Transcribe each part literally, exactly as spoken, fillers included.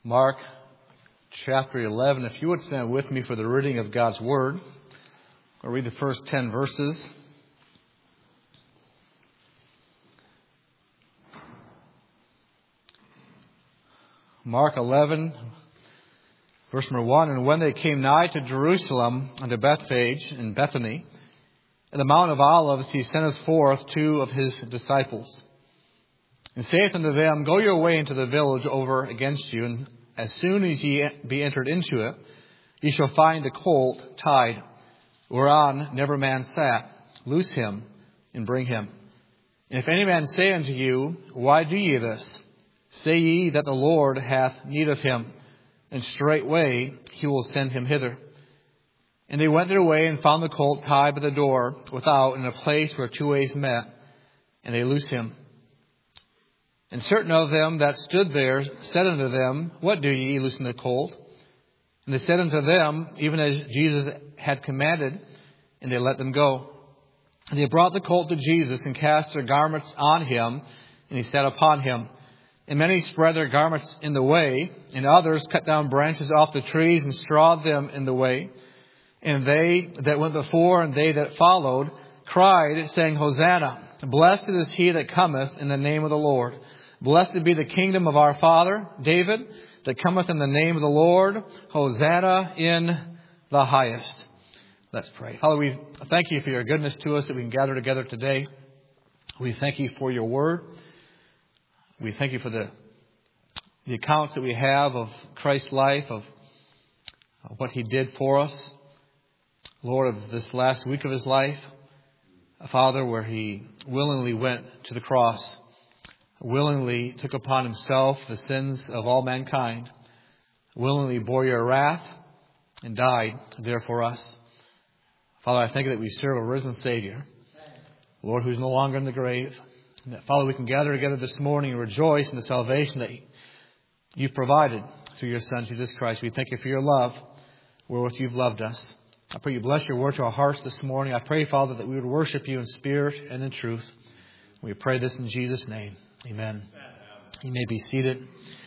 Mark chapter eleven. If you would stand with me for the reading of God's Word. I'll read the first ten verses. Mark eleven, verse number one. And when they came nigh to Jerusalem, unto Bethphage and Bethany, in the Mount of Olives, he sendeth forth two of his disciples, and saith unto them, Go your way into the village over against you, and as soon as ye be entered into it, ye shall find a colt tied, whereon never man sat. Loose him, and bring him. And if any man say unto you, Why do ye this? Say ye that the Lord hath need of him, and straightway he will send him hither. And they went their way, and found the colt tied by the door without, in a place where two ways met, and they loosed him. And certain of them that stood there said unto them, What do ye, loosen the colt? And they said unto them, Even as Jesus had commanded, and they let them go. And they brought the colt to Jesus, and cast their garments on him, and he sat upon him. And many spread their garments in the way, and others cut down branches off the trees, and strawed them in the way. And they that went before, and they that followed, cried, saying, Hosanna! Blessed is he that cometh in the name of the Lord. Blessed be the kingdom of our father, David, that cometh in the name of the Lord. Hosanna in the highest. Let's pray. Father, we thank you for your goodness to us that we can gather together today. We thank you for your word. We thank you for the, the accounts that we have of Christ's life, of what he did for us. Lord, of this last week of his life, Father, where he willingly went to the cross, willingly took upon himself the sins of all mankind, willingly bore your wrath, and died there for us. Father, I thank you that we serve a risen Savior, Lord, who's no longer in the grave. And that, Father, we can gather together this morning and rejoice in the salvation that you've provided through your Son, Jesus Christ. We thank you for your love, wherewith you've loved us. I pray you bless your word to our hearts this morning. I pray, Father, that we would worship you in spirit and in truth. We pray this in Jesus' name. Amen. You may be seated.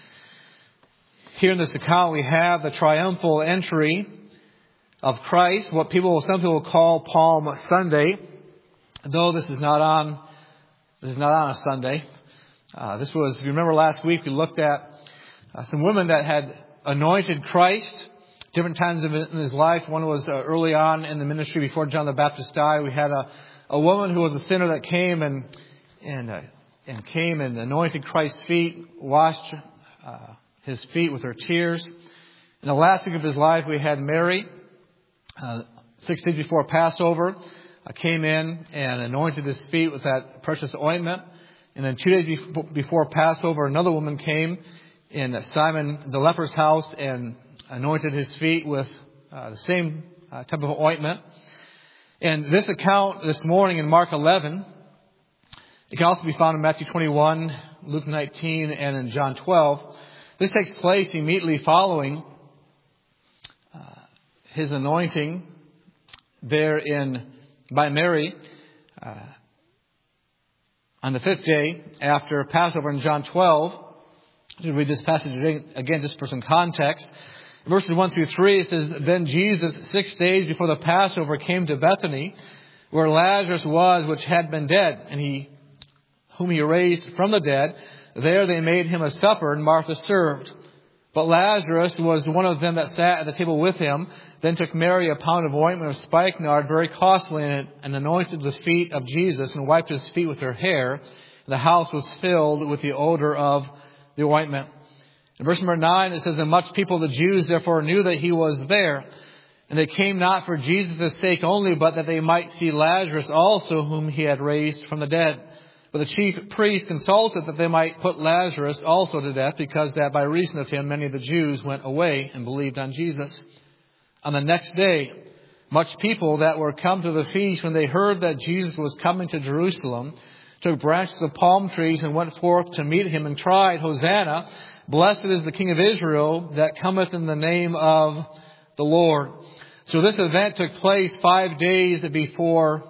Here in this account, we have the triumphal entry of Christ, what people, some people call Palm Sunday, though this is not on, this is not on a Sunday. Uh, this was, if you remember last week, we looked at uh, some women that had anointed Christ different times in his life. One was uh, early on in the ministry before John the Baptist died. We had a, a woman who was a sinner that came and and uh, and came and anointed Christ's feet, washed uh, his feet with her tears. In the last week of his life, we had Mary, uh, six days before Passover, uh, came in and anointed his feet with that precious ointment. And then two days before Passover, another woman came in Simon the leper's house and anointed his feet with uh, the same uh, type of ointment. And this account this morning in Mark eleven, it can also be found in Matthew twenty-one, Luke nineteen, and in John twelve. This takes place immediately following uh, his anointing there in by Mary uh, on the fifth day after Passover in John twelve. To read this passage again, just for some context. Verses one through three, it says, Then Jesus, six days before the Passover, came to Bethany, where Lazarus was, which had been dead, and he whom he raised from the dead. There they made him a supper, and Martha served. But Lazarus was one of them that sat at the table with him. Then took Mary a pound of ointment of spikenard, very costly, and, and anointed the feet of Jesus, and wiped his feet with her hair. The house was filled with the odor of the ointment. In verse number nine, it says, And much people, the Jews, therefore knew that he was there. And they came not for Jesus' sake only, but that they might see Lazarus also, whom he had raised from the dead. But the chief priests consulted that they might put Lazarus also to death, because that by reason of him many of the Jews went away and believed on Jesus. On the next day, much people that were come to the feast, when they heard that Jesus was coming to Jerusalem, took branches of palm trees and went forth to meet him and cried, Hosanna! Blessed is the King of Israel that cometh in the name of the Lord. So this event took place five days before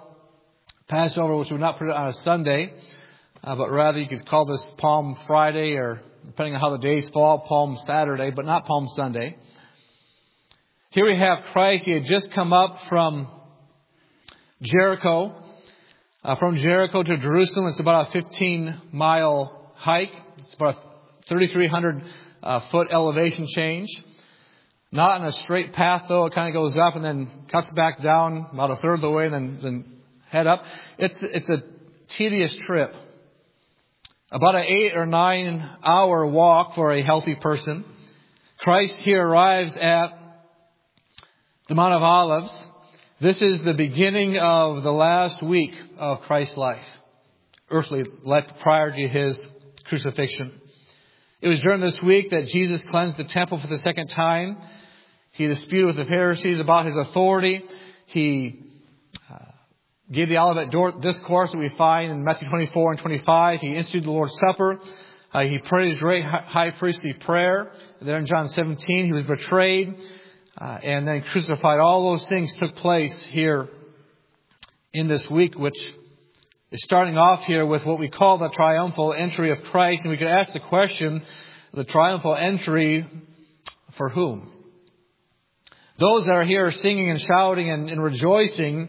Passover, which would not put it on a Sunday, uh, but rather you could call this Palm Friday or depending on how the days fall, Palm Saturday, but not Palm Sunday. Here we have Christ. He had just come up from Jericho. Uh, from Jericho to Jerusalem, it's about a fifteen mile hike. It's about a thirty-three hundred uh, foot elevation change. Not in a straight path, though. It kind of goes up and then cuts back down about a third of the way and then, then head up. It's, it's a tedious trip. About an eight or nine hour walk for a healthy person. Christ here arrives at the Mount of Olives. This is the beginning of the last week of Christ's life, earthly life prior to his crucifixion. It was during this week that Jesus cleansed the temple for the second time. He disputed with the Pharisees about his authority. He uh, gave the Olivet Discourse that we find in Matthew twenty-four and twenty-five. He instituted the Lord's Supper. Uh, he prayed his great high priestly prayer. There in John seventeen, he was betrayed. Uh, and then crucified. All those things took place here in this week, which is starting off here with what we call the triumphal entry of Christ. And we could ask the question, the triumphal entry for whom? Those that are here singing and shouting and, and rejoicing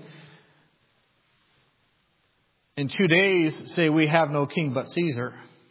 in two days say we have no king but Caesar.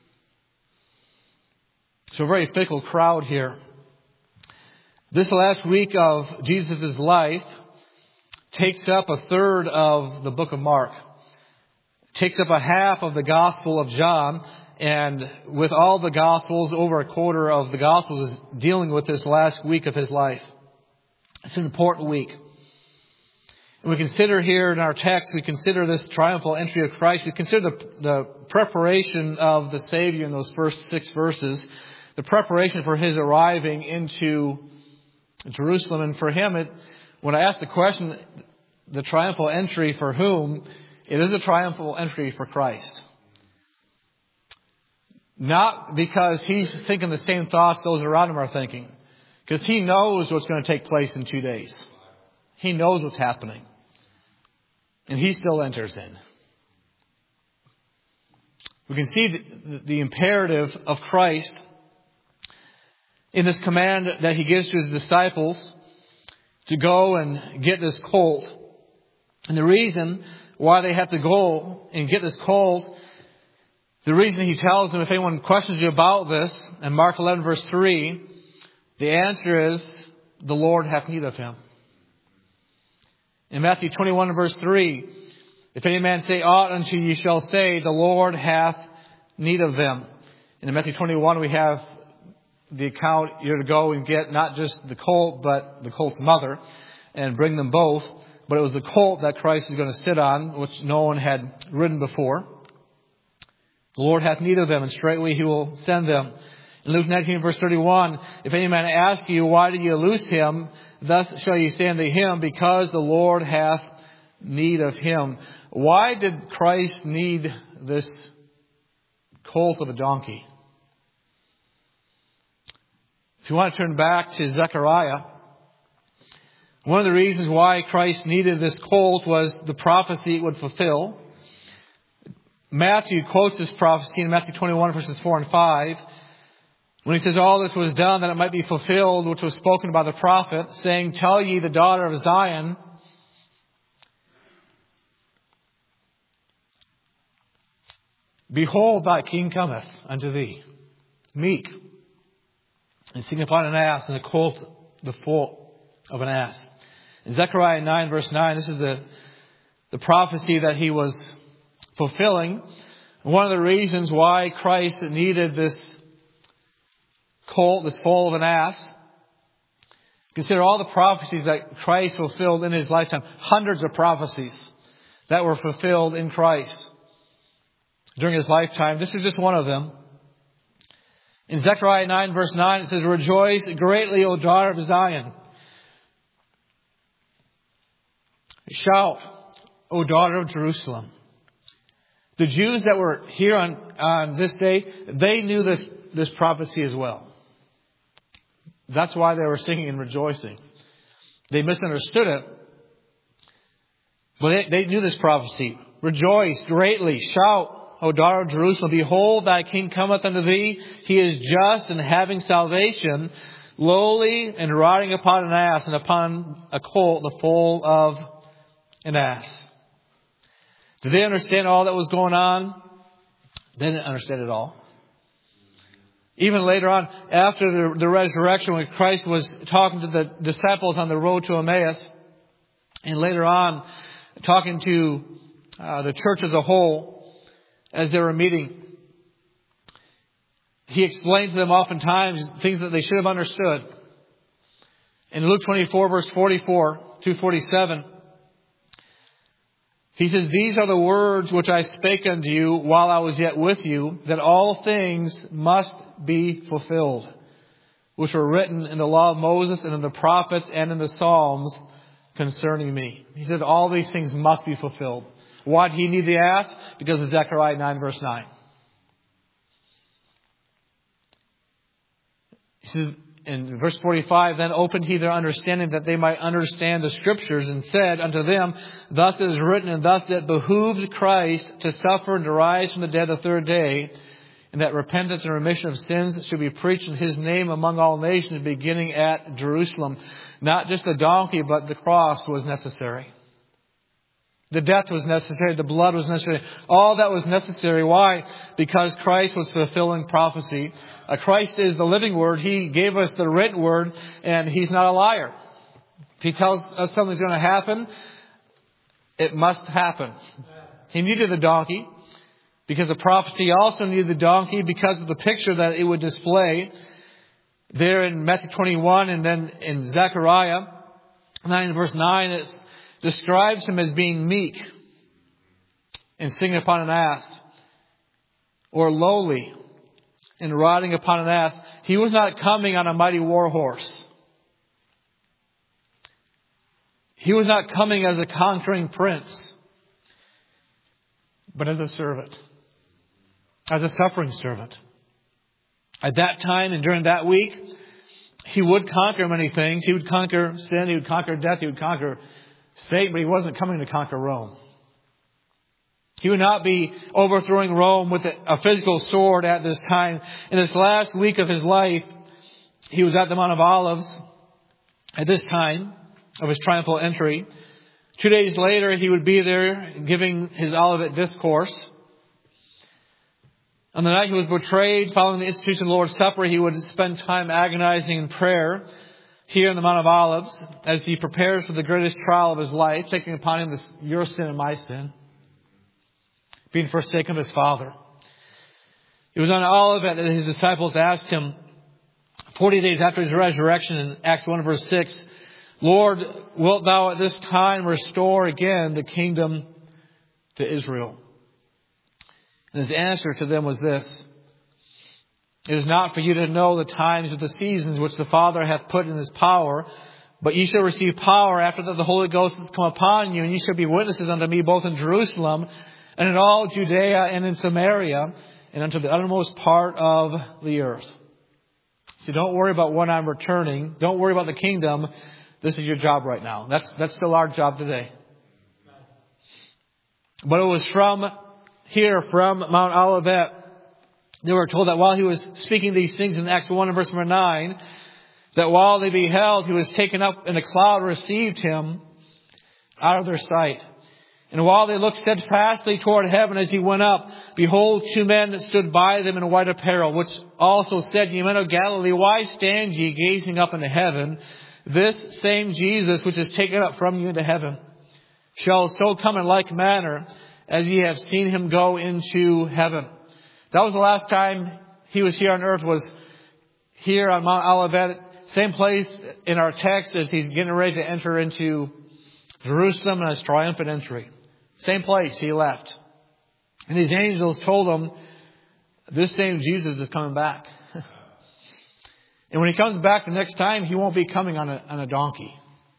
So a very fickle crowd here. This last week of Jesus' life takes up a third of the book of Mark. Takes up a half of the Gospel of John. And with all the Gospels, over a quarter of the Gospels is dealing with this last week of his life. It's an important week. And we consider here in our text, we consider this triumphal entry of Christ. We consider the, the preparation of the Savior in those first six verses. The preparation for his arriving into Jerusalem. And for him, it, when I ask the question, the triumphal entry for whom, it is a triumphal entry for Christ. Not because he's thinking the same thoughts those around him are thinking. Because he knows what's going to take place in two days. He knows what's happening. And he still enters in. We can see the, the imperative of Christ in this command that he gives to his disciples to go and get this colt. And the reason why they have to go and get this colt, the reason he tells them, if anyone questions you about this, in Mark eleven verse three, the answer is, the Lord hath need of him. In Matthew twenty-one verse three, if any man say aught unto you, shall say, the Lord hath need of them. And in Matthew twenty-one we have the account, you're to go and get not just the colt, but the colt's mother, and bring them both. But it was the colt that Christ is going to sit on, which no one had ridden before. The Lord hath need of them, and straightway he will send them. In Luke nineteen verse thirty-one, if any man ask you, why did you loose him? Thus shall ye say unto him, because the Lord hath need of him. Why did Christ need this colt of a donkey? If you want to turn back to Zechariah, one of the reasons why Christ needed this colt was the prophecy it would fulfill. Matthew quotes this prophecy in Matthew twenty-one verses four and five. When he says all this was done that it might be fulfilled, which was spoken by the prophet, saying, tell ye the daughter of Zion, behold, thy king cometh unto thee, meek, and sitting upon an ass, and a colt the foal of an ass. In Zechariah nine verse nine, this is the, the prophecy that he was fulfilling. One of the reasons why Christ needed this colt, this foal of an ass. Consider all the prophecies that Christ fulfilled in his lifetime. Hundreds of prophecies that were fulfilled in Christ during his lifetime. This is just one of them. In Zechariah nine verse nine it says, rejoice greatly, O daughter of Zion. Shout, O daughter of Jerusalem. The Jews that were here on, on this day, they knew this, this prophecy as well. That's why they were singing and rejoicing. They misunderstood it. But they, they knew this prophecy. Rejoice greatly. Shout, O daughter of Jerusalem, behold, thy king cometh unto thee. He is just and having salvation, lowly and riding upon an ass, and upon a colt, the foal of an ass. Did they understand all that was going on? They didn't understand it all. Even later on, after the, the resurrection, when Christ was talking to the disciples on the road to Emmaus, and later on, talking to uh, the church as a whole, as they were meeting, He explained to them oftentimes things that they should have understood. In Luke twenty-four, verse forty-four to forty-seven, He says, These are the words which I spake unto you while I was yet with you, that all things must be fulfilled, which were written in the law of Moses and in the prophets and in the Psalms concerning me. He said all these things must be fulfilled. Why did he need the ass? Because of Zechariah nine, verse nine. He says in verse forty-five, Then opened he their understanding that they might understand the Scriptures, and said unto them, Thus it is written, and thus it behooved Christ to suffer and to rise from the dead the third day, and that repentance and remission of sins should be preached in His name among all nations, beginning at Jerusalem. Not just the donkey, but the cross was necessary. The death was necessary. The blood was necessary. All that was necessary. Why? Because Christ was fulfilling prophecy. Uh, Christ is the living Word. He gave us the written Word, and He's not a liar. If He tells us something's going to happen, it must happen. He needed the donkey because the prophecy also needed the donkey because of the picture that it would display there in Matthew twenty-one, and then in Zechariah nine, verse nine, it describes Him as being meek and sitting upon an ass, or lowly and riding upon an ass. He was not coming on a mighty war horse. He was not coming as a conquering prince, but as a servant, as a suffering servant. At that time and during that week, He would conquer many things. He would conquer sin. He would conquer death. He would conquer Satan, but He wasn't coming to conquer Rome. He would not be overthrowing Rome with a physical sword at this time. In this last week of His life, He was at the Mount of Olives at this time of His triumphal entry. Two days later, He would be there giving His Olivet discourse. On the night He was betrayed, following the institution of the Lord's Supper, He would spend time agonizing in prayer here in the Mount of Olives as He prepares for the greatest trial of His life, taking upon Him this, your sin and my sin, being forsaken of His Father. It was on Olivet that His disciples asked Him, forty days after His resurrection, in Acts one, verse six, Lord, wilt Thou at this time restore again the kingdom to Israel? And His answer to them was this: It is not for you to know the times or the seasons which the Father hath put in His power, but ye shall receive power after that the Holy Ghost hath come upon you, and ye shall be witnesses unto me both in Jerusalem and in all Judea and in Samaria and unto the uttermost part of the earth. So don't worry about when I'm returning. Don't worry about the kingdom. This is your job right now. That's that's still our job today. But it was from here, from Mount Olivet, they were told that while He was speaking these things in Acts one and verse number nine, that while they beheld, He was taken up in a cloud, received Him out of their sight. And while they looked steadfastly toward heaven as He went up, behold, two men that stood by them in white apparel, which also said, Ye men of Galilee, why stand ye gazing up into heaven? This same Jesus, which is taken up from you into heaven, shall so come in like manner as ye have seen Him go into heaven. That was the last time He was here on earth, was here on Mount Olivet. Same place in our text as He's getting ready to enter into Jerusalem and His triumphant entry. Same place He left. And these angels told Him, this same Jesus is coming back. And when He comes back the next time, He won't be coming on a, on a donkey.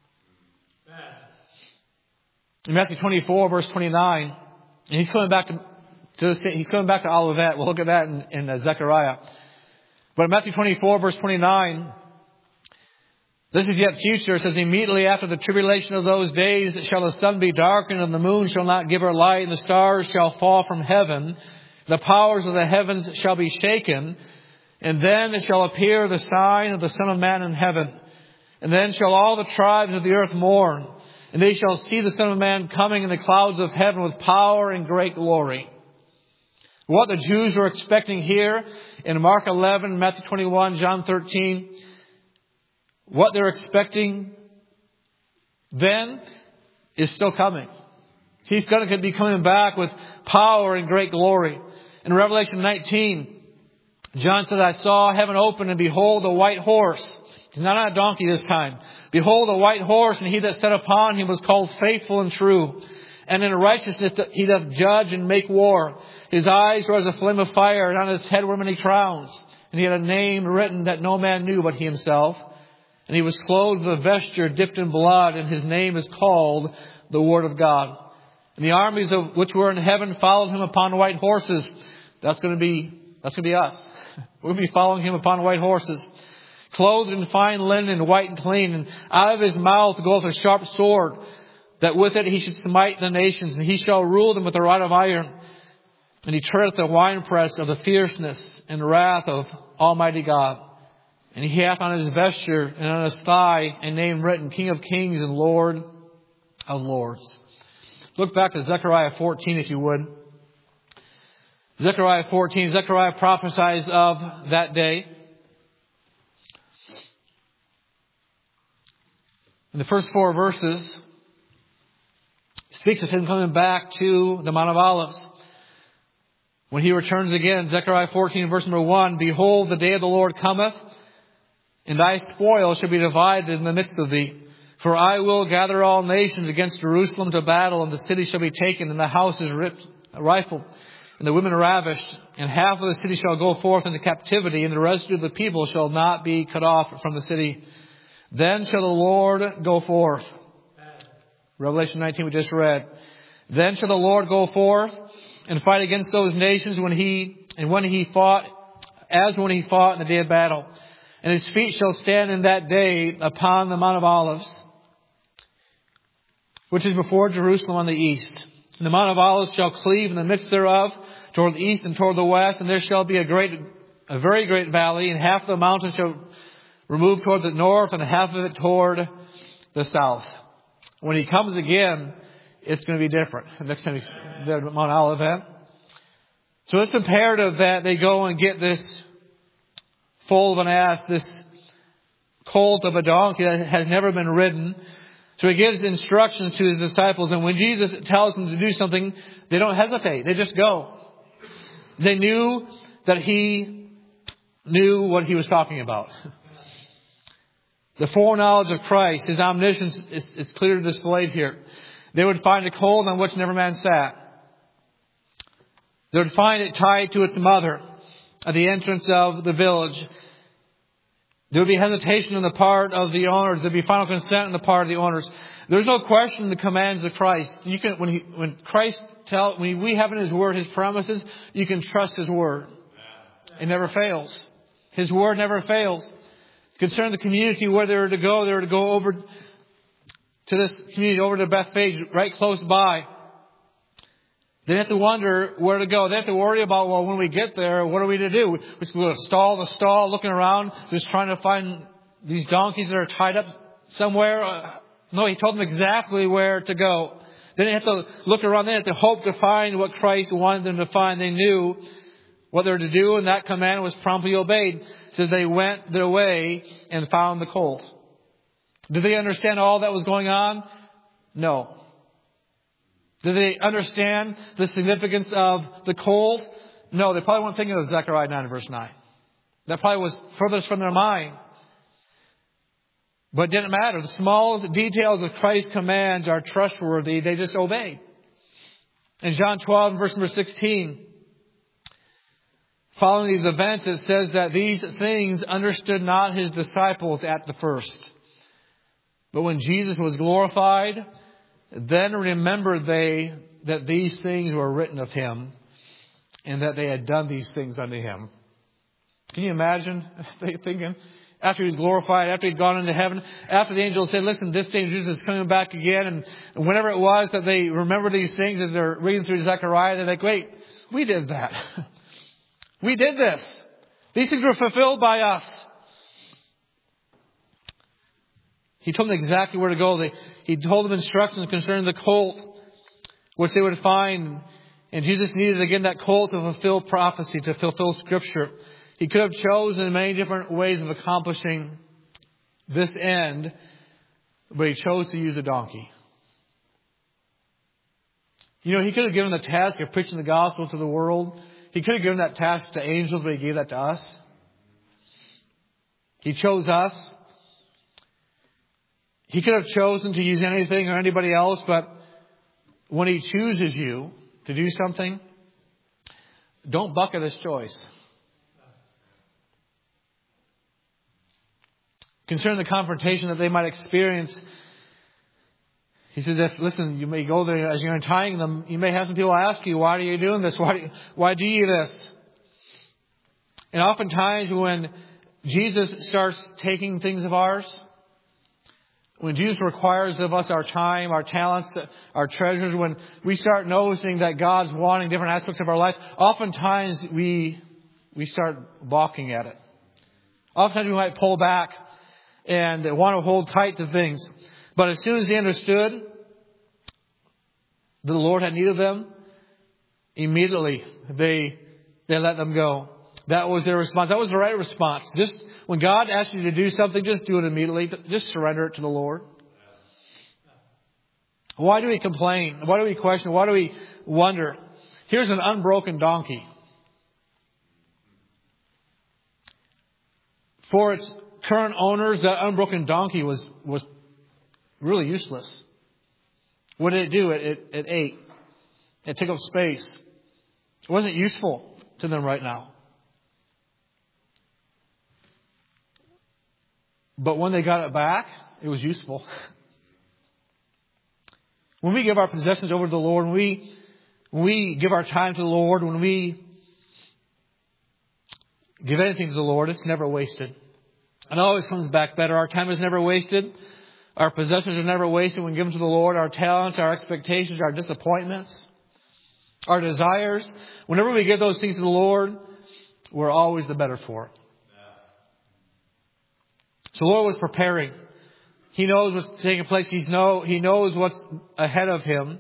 In Matthew twenty-four, verse twenty-nine, and He's coming back to, to the, He's coming back to Olivet. We'll look at that in, in uh, Zechariah. But in Matthew twenty-four, verse twenty-nine, this is yet future. It says, immediately after the tribulation of those days shall the sun be darkened, and the moon shall not give her light, and the stars shall fall from heaven, The powers of the heavens shall be shaken, and then shall appear the sign of the Son of Man in heaven. And then shall all the tribes of the earth mourn, and they shall see the Son of Man coming in the clouds of heaven with power and great glory. What the Jews were expecting here in Mark eleven, Matthew twenty-one, John thirteen, what they're expecting then is still coming. He's going to be coming back with power and great glory. In Revelation nineteen, John said, I saw heaven open, and behold, a white horse. He's not on a donkey this time. Behold, a white horse, and he that sat upon him was called Faithful and True. And in righteousness he doth judge and make war. His eyes were as a flame of fire, and on his head were many crowns. And he had a name written that no man knew but he himself. And he was clothed with a vesture dipped in blood, and his name is called the Word of God. And the armies of which were in heaven followed him upon white horses. That's going to be, that's going to be us. We'll be following him upon white horses, clothed in fine linen and white and clean. And out of his mouth goeth a sharp sword, that with it he should smite the nations, and he shall rule them with a rod of iron. And he treadeth the winepress of the fierceness and wrath of Almighty God. And he hath on his vesture and on his thigh a name written, King of Kings and Lord of Lords. Look back to Zechariah fourteen, if you would. Zechariah fourteen. Zechariah prophesies of that day. In the first four verses, speaks of him coming back to the Mount of Olives. When he returns again, Zechariah fourteen, verse number one, Behold, the day of the Lord cometh, and thy spoil shall be divided in the midst of thee. For I will gather all nations against Jerusalem to battle, and the city shall be taken, and the houses ripped, rifled, and the women ravished. And half of the city shall go forth into captivity, and the rest of the people shall not be cut off from the city. Then shall the Lord go forth. Revelation nineteen we just read. Then shall the Lord go forth and fight against those nations when he and when he fought, as when he fought in the day of battle. And his feet shall stand in that day upon the Mount of Olives, which is before Jerusalem on the east. And the Mount of Olives shall cleave in the midst thereof toward the east and toward the west, and there shall be a great, a very great valley, and half of the mountain shall remove toward the north, and half of it toward the south. When he comes again, it's going to be different. Next time he's there at Mount Olivet. So it's imperative that they go and get this foal of an ass, this colt of a donkey that has never been ridden. So he gives instructions to his disciples, and when Jesus tells them to do something, they don't hesitate. They just go. They knew that he knew what he was talking about. The foreknowledge of Christ, his omniscience is, is clearly displayed here. They would find a colt on which never man sat. They would find it tied to its mother at the entrance of the village. There would be hesitation on the part of the owners. There would be final consent on the part of the owners. There's no question the commands of Christ. You can, when he, when Christ tell, when we have in His Word His promises, you can trust His Word. It never fails. His Word never fails. Concerning the community where they were to go, they were to go over to this community, over to Bethphage, right close by. They didn't have to wonder where to go. They have to worry about, well, when we get there, what are we to do? We're going to stall to stall, looking around, just trying to find these donkeys that are tied up somewhere. Uh, no, He told them exactly where to go. They didn't have to look around. They didn't have to hope to find what Christ wanted them to find. They knew what they were to do, and that command was promptly obeyed. It says they went their way and found the colt. Did they understand all that was going on? No. Did they understand the significance of the colt? No, they probably weren't thinking of Zechariah nine verse nine. That probably was furthest from their mind. But it didn't matter. The smallest details of Christ's commands are trustworthy. They just obey. In John twelve, verse number sixteen, following these events, it says that these things understood not His disciples at the first. But when Jesus was glorified, then remembered they that these things were written of Him, and that they had done these things unto Him. Can you imagine thinking, after He was glorified, after He'd gone into heaven, after the angel said, listen, this same Jesus is coming back again, and whenever it was that they remember these things as they're reading through Zechariah, they're like, wait, we did that. We did this. These things were fulfilled by us. He told them exactly where to go. They, he told them instructions concerning the colt, which they would find. And Jesus needed again that colt to fulfill prophecy, to fulfill Scripture. He could have chosen many different ways of accomplishing this end, but he chose to use a donkey. You know, he could have given the task of preaching the gospel to the world. He could have given that task to angels, but he gave that to us. He chose us. He could have chosen to use anything or anybody else, but when he chooses you to do something, don't bucket his choice. Concerning the confrontation that they might experience, he says, if, listen, you may go there as you're untying them, you may have some people ask you, why are you doing this? Why do you, why do you this? And oftentimes when Jesus starts taking things of ours, when Jesus requires of us our time, our talents, our treasures, when we start noticing that God's wanting different aspects of our life, oftentimes we we start balking at it. Oftentimes we might pull back and want to hold tight to things. But as soon as they understood that the Lord had need of them, immediately they they let them go. That was their response. That was the right response. Just when God asks you to do something, just do it immediately. Just surrender it to the Lord. Why do we complain? Why do we question? Why do we wonder? Here's an unbroken donkey. For its current owners, that unbroken donkey was, was really useless. What did it do? It, it, it ate. It took up space. It wasn't useful to them right now. But when they got it back, it was useful. When we give our possessions over to the Lord, when we, when we give our time to the Lord, when we give anything to the Lord, it's never wasted. It always comes back better. Our time is never wasted. Our possessions are never wasted when given to the Lord. Our talents, our expectations, our disappointments, our desires. Whenever we give those things to the Lord, we're always the better for it. So the Lord was preparing. He knows what's taking place. He's know, he knows what's ahead of him.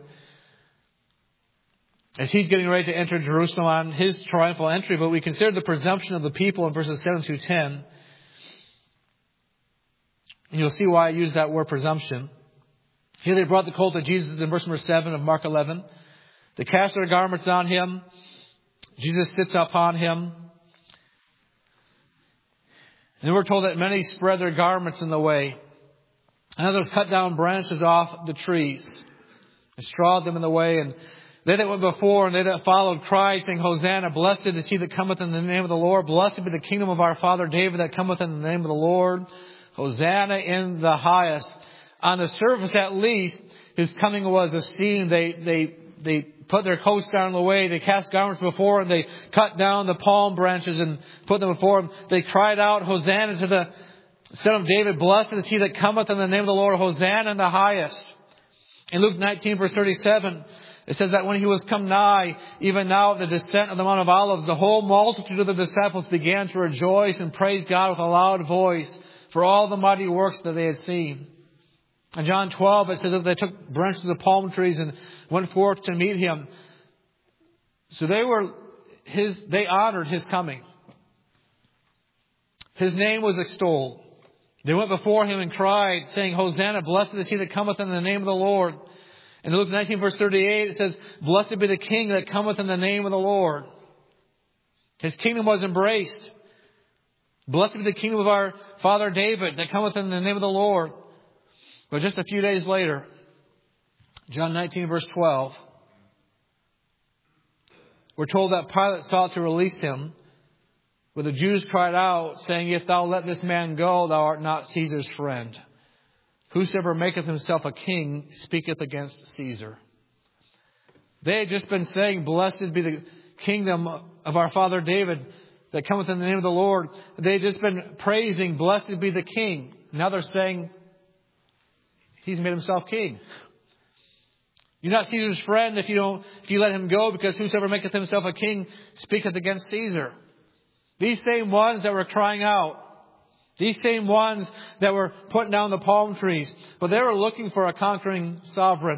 As he's getting ready to enter Jerusalem on his triumphal entry. But we consider the presumption of the people in verses seven through ten. And you'll see why I use that word presumption. Here they brought the colt to Jesus in verse number seven of Mark eleven. They cast their garments on him. Jesus sits upon him. And we're told that many spread their garments in the way. And others cut down branches off the trees and strawed them in the way. And they that went before and they that followed cried, saying, Hosanna, blessed is he that cometh in the name of the Lord. Blessed be the kingdom of our father David that cometh in the name of the Lord. Hosanna in the highest. On the surface at least, his coming was esteemed. They, they, they put their coats down in the way. They cast garments before and they cut down the palm branches and put them before him. They cried out, Hosanna to the Son of David. Blessed is he that cometh in the name of the Lord. Hosanna in the highest. In Luke nineteen verse thirty-seven, it says that when he was come nigh, even now at the descent of the Mount of Olives, the whole multitude of the disciples began to rejoice and praise God with a loud voice for all the mighty works that they had seen. In John twelve, it says that they took branches of palm trees and went forth to meet him. So they were his, they honored his coming. His name was extolled. They went before him and cried, saying, Hosanna, blessed is he that cometh in the name of the Lord. In Luke nineteen verse thirty-eight, it says, Blessed be the King that cometh in the name of the Lord. His kingdom was embraced. Blessed be the kingdom of our father David that cometh in the name of the Lord. But just a few days later, John nineteen verse twelve, we're told that Pilate sought to release him. But the Jews cried out, saying, If thou let this man go, thou art not Caesar's friend. Whosoever maketh himself a king speaketh against Caesar. They had just been saying, Blessed be the kingdom of our father David that cometh in the name of the Lord. They had just been praising, Blessed be the king. Now they're saying, He's made himself king. You're not Caesar's friend if you don't, if you let him go, because whosoever maketh himself a king speaketh against Caesar. These same ones that were crying out, these same ones that were putting down the palm trees, but they were looking for a conquering sovereign.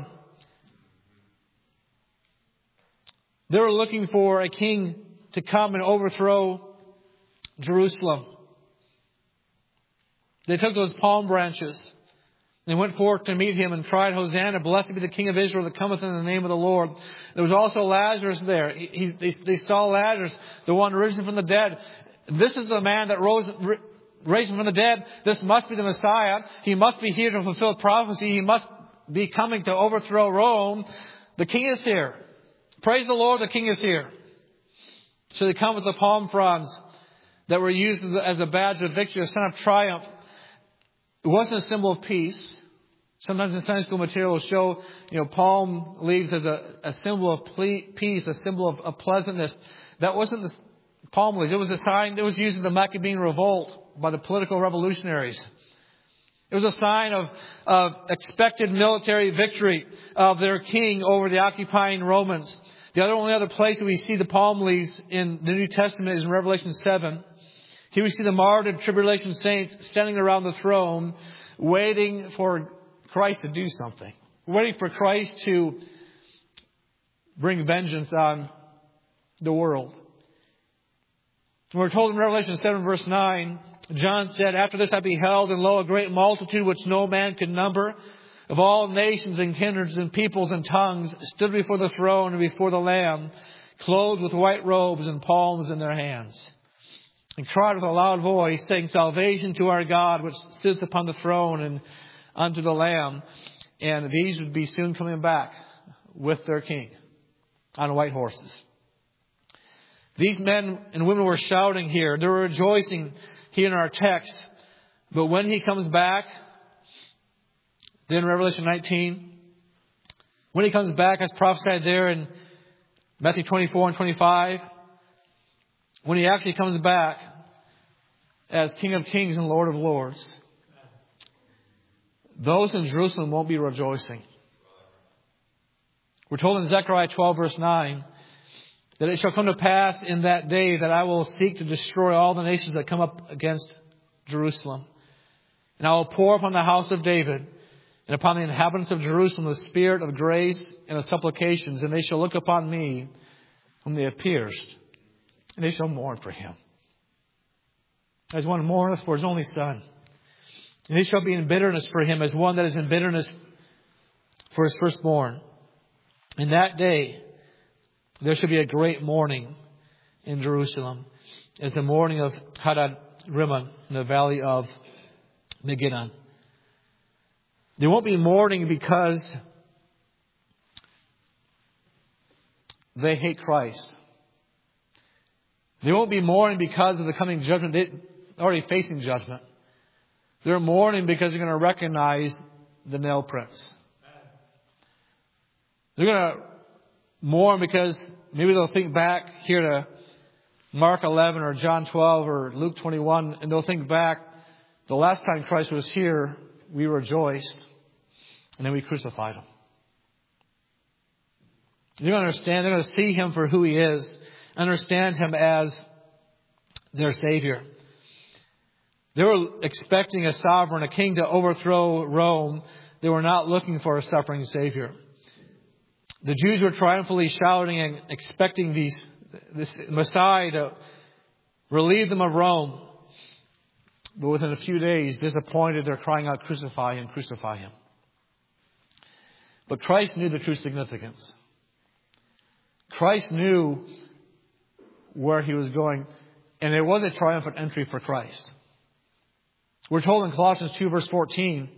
They were looking for a king to come and overthrow Jerusalem. They took those palm branches. They went forth to meet him and cried, Hosanna, blessed be the King of Israel that cometh in the name of the Lord. There was also Lazarus there. He, he, they, they saw Lazarus, the one risen from the dead. This is the man that rose, raised from the dead. This must be the Messiah. He must be here to fulfill prophecy. He must be coming to overthrow Rome. The King is here. Praise the Lord, the King is here. So they come with the palm fronds that were used as a badge of victory, a sign of triumph. It wasn't a symbol of peace. Sometimes in Sunday school material will show, you know, palm leaves as a, a symbol of ple- peace, a symbol of, of pleasantness. That wasn't the palm leaves. It was a sign that was used in the Maccabean revolt by the political revolutionaries. It was a sign of, of expected military victory of their king over the occupying Romans. The other only other place that we see the palm leaves in the New Testament is in Revelation seven. Here we see the martyred tribulation saints standing around the throne, waiting for Christ to do something. Waiting for Christ to bring vengeance on the world. We're told in Revelation seven verse nine, John said, After this I beheld, and lo, a great multitude which no man could number, of all nations and kindreds and peoples and tongues, stood before the throne and before the Lamb, clothed with white robes and palms in their hands. And cried with a loud voice, saying, Salvation to our God, which sitteth upon the throne, and unto the Lamb. And these would be soon coming back with their king on white horses. These men and women were shouting here. They were rejoicing here in our text. But when he comes back, then Revelation nineteen, when he comes back as prophesied there in Matthew twenty-four and twenty-five, when he actually comes back as King of Kings and Lord of Lords, those in Jerusalem won't be rejoicing. We're told in Zechariah twelve verse nine that it shall come to pass in that day that I will seek to destroy all the nations that come up against Jerusalem. And I will pour upon the house of David and upon the inhabitants of Jerusalem the spirit of grace and of supplications, and they shall look upon me whom they have pierced, and they shall mourn for him, as one mourneth for his only son. And they shall be in bitterness for him, as one that is in bitterness for his firstborn. In that day there shall be a great mourning in Jerusalem, as the mourning of Hadad Rimmon in the valley of Megiddon. They won't be mourning because they hate Christ. They won't be mourning because of the coming judgment. They're already facing judgment. They're mourning because they're going to recognize the nail prints. They're going to mourn because maybe they'll think back here to Mark eleven or John twelve or Luke twenty-one, and they'll think back, the last time Christ was here, we rejoiced, and then we crucified him. They're going to understand, they're going to see him for who he is, understand him as their Savior. They were expecting a sovereign, a king to overthrow Rome. They were not looking for a suffering Savior. The Jews were triumphantly shouting and expecting these, this Messiah to relieve them of Rome. But within a few days, disappointed, they're crying out, crucify him, crucify him. But Christ knew the true significance. Christ knew where he was going, and it was a triumphant entry for Christ. We're told in Colossians two verse fourteen,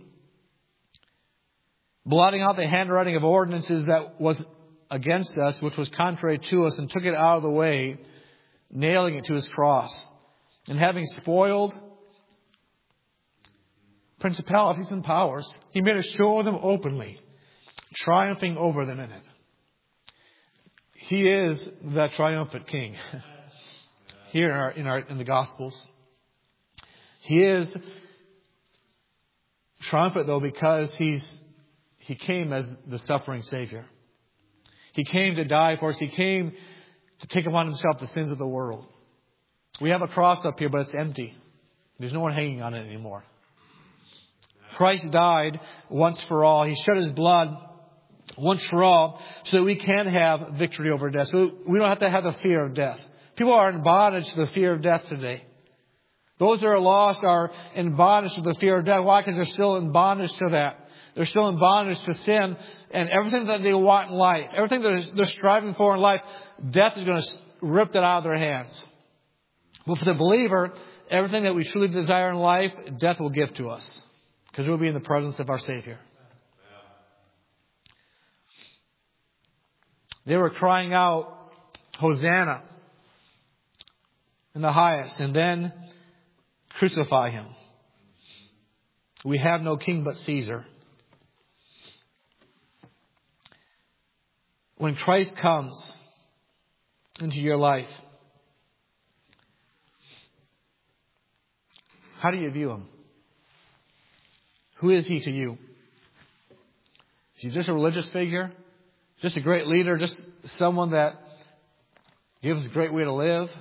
blotting out the handwriting of ordinances that was against us, which was contrary to us, and took it out of the way, nailing it to his cross. And having spoiled principalities and powers, he made a show of them openly, triumphing over them in it. He is the triumphant King. Here in our, in our in the Gospels, he is triumphant though because he's he came as the suffering Savior. He came to die for us. He came to take upon himself the sins of the world. We have a cross up here, but it's empty. There's no one hanging on it anymore. Christ died once for all. He shed his blood once for all so that we can have victory over death. So we don't have to have the fear of death. People are in bondage to the fear of death today. Those that are lost are in bondage to the fear of death. Why? Because they're still in bondage to that. They're still in bondage to sin and everything that they want in life. Everything that they're striving for in life, death is going to rip that out of their hands. But for the believer, everything that we truly desire in life, death will give to us. Because we'll be in the presence of our Savior. They were crying out, Hosanna in the highest, and then crucify him. We have no king but Caesar. When Christ comes into your life, how do you view him? Who is he to you? Is he just a religious figure? Just a great leader? Just someone that gives a great way to live?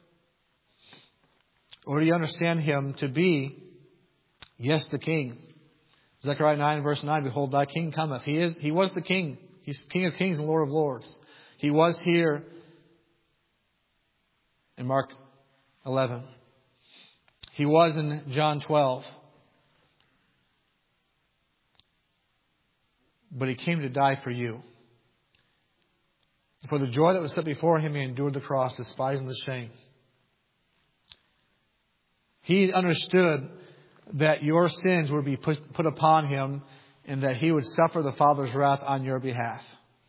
Or do you understand him to be, yes, the king? Zechariah nine verse nine, behold, thy king cometh. He is, he was the king. He's King of kings and Lord of lords. He was here in Mark eleven. He was in John twelve. But he came to die for you. For the joy that was set before him, he endured the cross, despising the shame. He understood that your sins would be put, put upon him and that he would suffer the Father's wrath on your behalf.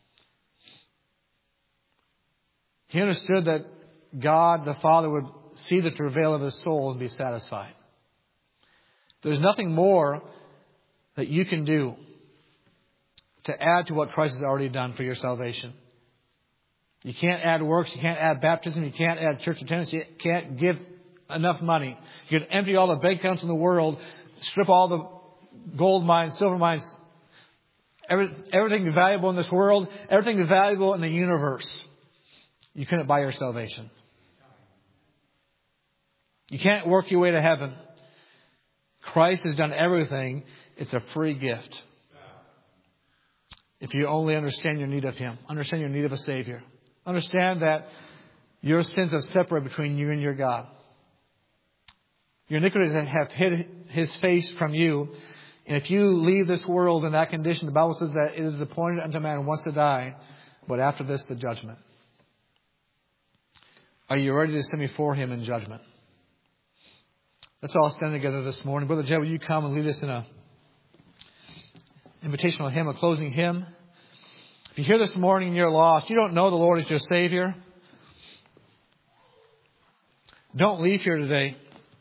He understood that God, the Father, would see the travail of his soul and be satisfied. There's nothing more that you can do to add to what Christ has already done for your salvation. You can't add works. You can't add baptism. You can't add church attendance. You can't give enough money. You can empty all the bank accounts in the world, strip all the gold mines, silver mines, every, everything valuable in this world, everything valuable in the universe. You couldn't buy your salvation. You can't work your way to heaven. Christ has done everything. It's a free gift. If you only understand your need of him, understand your need of a Savior, understand that your sins have separated between you and your God. Your iniquities have hid his face from you. And if you leave this world in that condition, the Bible says that it is appointed unto man once to die, but after this, the judgment. Are you ready to stand before him in judgment? Let's all stand together this morning. Brother Jed, will you come and lead us in a invitational hymn, a closing hymn? If you're here this morning and you're lost, you don't know the Lord as your Savior, don't leave here today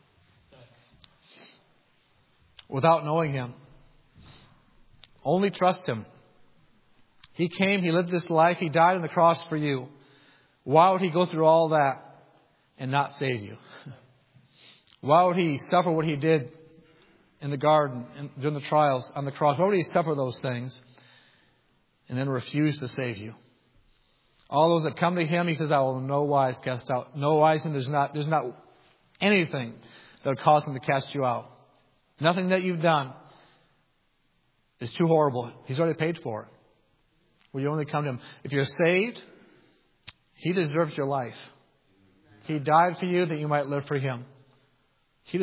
without knowing him. Only trust him. He came, he lived this life, he died on the cross for you. Why would he go through all that and not save you? Why would he suffer what he did in the garden and during the trials on the cross? Why would he suffer those things and then refuse to save you? All those that come to him, he says, I will in no wise cast out. No wise, and there's not, there's not anything that would cause him to cast you out. Nothing that you've done is too horrible. He's already paid for it. Will you only come to him? If you're saved, he deserves your life. He died for you that you might live for him.